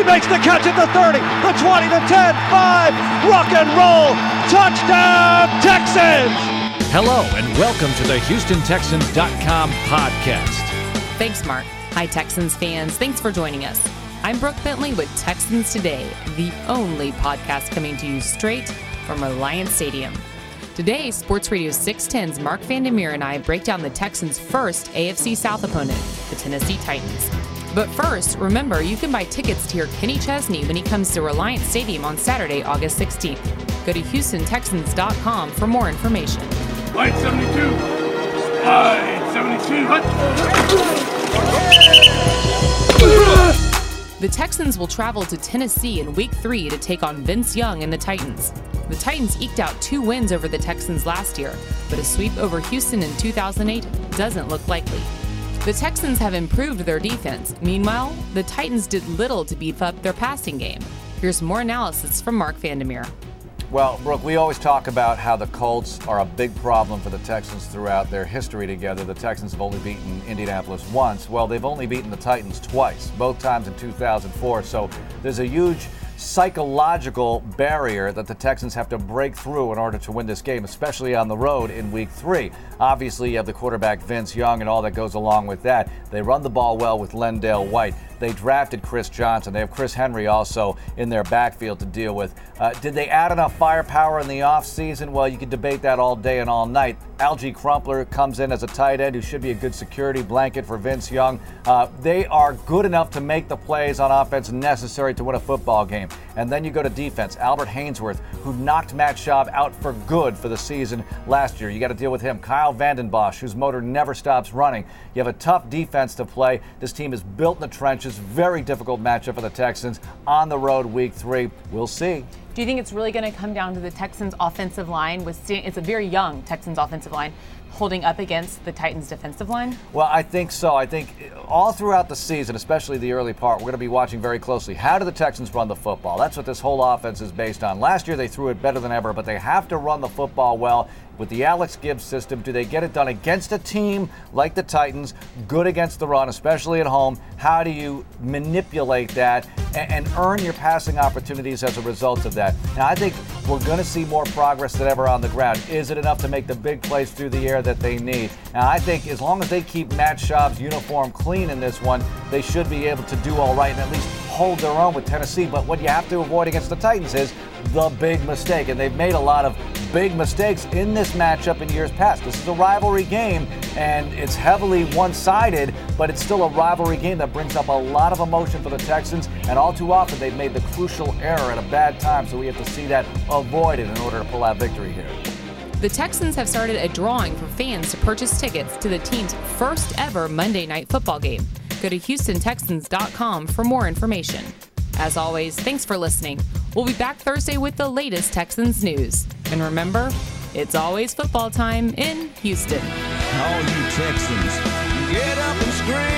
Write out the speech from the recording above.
makes the catch at the 30, the 20, the 10, 5. Rock and roll. Touchdown, Texans. Hello and welcome to the HoustonTexans.com podcast. Thanks, Mark. Hi, Texans fans. Thanks for joining us. I'm Brooke Bentley with Texans Today, the only podcast coming to you straight from Reliant Stadium. Today, Sports Radio 610's Mark Vandermeer and I break down the Texans' first AFC South opponent, the Tennessee Titans. But first, remember, you can buy tickets to hear Kenny Chesney when he comes to Reliant Stadium on Saturday, August 16th. Go to HoustonTexans.com for more information. Flight 72. Flight 72. The Texans will travel to Tennessee in Week 3 to take on Vince Young and the Titans. The Titans eked out 2 wins over the Texans last year, but a sweep over Houston in 2008 doesn't look likely. The Texans have improved their defense. Meanwhile, the Titans did little to beef up their passing game. Here's more analysis from Mark Vandermeer. Well, Brooke, we always talk about how the Colts are a big problem for the Texans throughout their history together. The Texans have only beaten Indianapolis once. Well, they've only beaten the Titans twice, both times in 2004. So there's a huge psychological barrier that the Texans have to break through in order to win this game, especially on the road in Week 3. Obviously, you have the quarterback Vince Young and all that goes along with that. They run the ball well with Lendale White. They drafted Chris Johnson. They have Chris Henry also in their backfield to deal with. Did they add enough firepower in the offseason? Well, you could debate that all day and all night. Algie Crumpler comes in as a tight end who should be a good security blanket for Vince Young. They are good enough to make the plays on offense necessary to win a football game. And then you go to defense. Albert Hainsworth, who knocked Matt Schaub out for good for the season last year. You got to deal with him. Kyle Vanden Bosch, whose motor never stops running. You have a tough defense to play. This team is built in the trenches. Very difficult matchup for the Texans on the road Week 3. We'll see. Do you think it's really going to come down to the Texans' offensive line? It's a very young Texans offensive line holding up against the Titans' defensive line? Well, I think so. I think all throughout the season, especially the early part, we're going to be watching very closely. How do the Texans run the football? That's what this whole offense is based on. Last year they threw it better than ever, but they have to run the football well. With the Alex Gibbs system, do they get it done against a team like the Titans, good against the run, especially at home? How do you manipulate that and earn your passing opportunities as a result of that? Now, I think we're going to see more progress than ever on the ground. Is it enough to make the big plays through the air that they need? Now, I think as long as they keep Matt Schaub's uniform clean in this one, they should be able to do all right and at least hold their own with Tennessee. But what you have to avoid against the Titans is the big mistake, and they've made a lot of big mistakes in this matchup in years past. This is a rivalry game, and it's heavily one-sided, but it's still a rivalry game that brings up a lot of emotion for the Texans, and all too often they've made the crucial error at a bad time, so we have to see that avoided in order to pull out victory here. The Texans have started a drawing for fans to purchase tickets to the team's first ever Monday Night Football game. Go to HoustonTexans.com for more information. As always, thanks for listening. We'll be back Thursday with the latest Texans news. And remember, it's always football time in Houston. All you Texans, get up and scream.